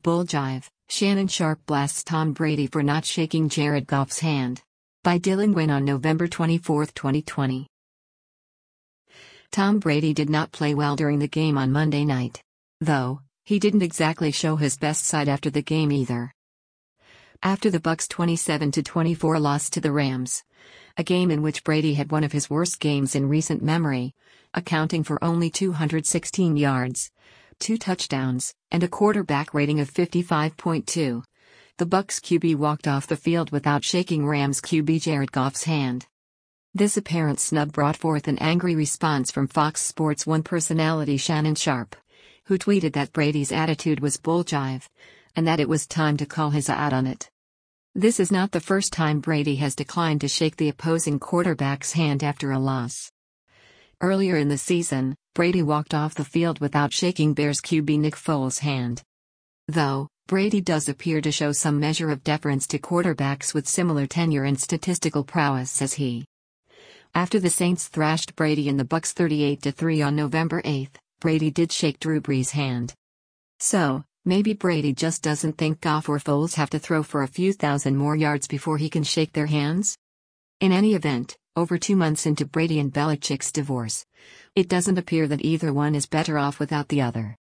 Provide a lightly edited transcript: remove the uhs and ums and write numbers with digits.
Bull Jive, Shannon Sharpe blasts Tom Brady for not shaking Jared Goff's hand. By Dylan Wynn on November 24, 2020. Tom Brady did not play well during the game on Monday night. Though, he didn't exactly show his best side after the game either. After the Bucs' 27-24 loss to the Rams, a game in which Brady had one of his worst games in recent memory, accounting for only 216 yards, 2 touchdowns, and a quarterback rating of 55.2. The Bucs QB walked off the field without shaking Rams QB Jared Goff's hand. This apparent snub brought forth an angry response from Fox Sports 1 personality Shannon Sharpe, who tweeted that Brady's attitude was bull jive, and that it was time to call his out on it. This is not the first time Brady has declined to shake the opposing quarterback's hand after a loss. Earlier in the season, Brady walked off the field without shaking Bears QB Nick Foles' hand. Though, Brady does appear to show some measure of deference to quarterbacks with similar tenure and statistical prowess as he. After the Saints thrashed Brady and the Bucs 38-3 on November 8, Brady did shake Drew Brees' hand. So, maybe Brady just doesn't think Goff or Foles have to throw for a few thousand more yards before he can shake their hands? In any event, over 2 months into Brady and Belichick's divorce, it doesn't appear that either one is better off without the other.